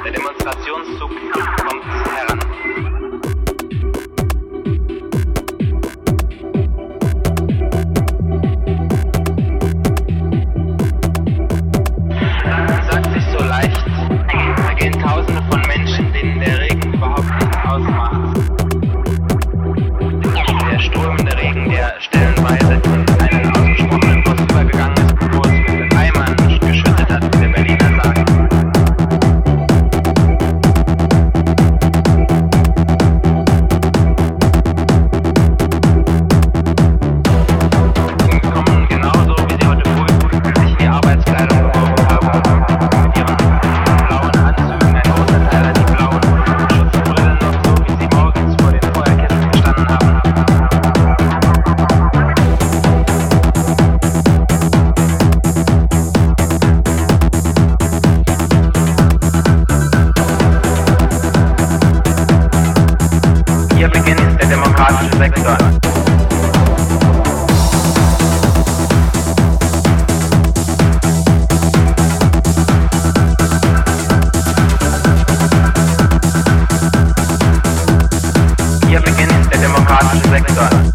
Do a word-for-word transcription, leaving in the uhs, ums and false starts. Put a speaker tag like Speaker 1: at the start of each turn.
Speaker 1: Der Demonstrationszug kommt heran. Das sagt sich so leicht. Da gehen Tausende von Menschen, denen der Regen überhaupt nichts ausmacht. Der strömende Regen, der stellenweise in einen ausgesprochenen Fluss übergegangen ist, wo es mit Eimern geschüttet hat, wie der Berliner sagt. Sie kommen genauso, wie sie heute früh sich die Arbeitskleidung geworfen haben, mit ihren blauen Anzügen, ein großer Teil hat die blauen Schutzbrillen noch so, wie sie morgens vor den Feuerketten gestanden haben. Hier beginnt der demokratische Sektor. Hier beginnt der demokratische Sektor.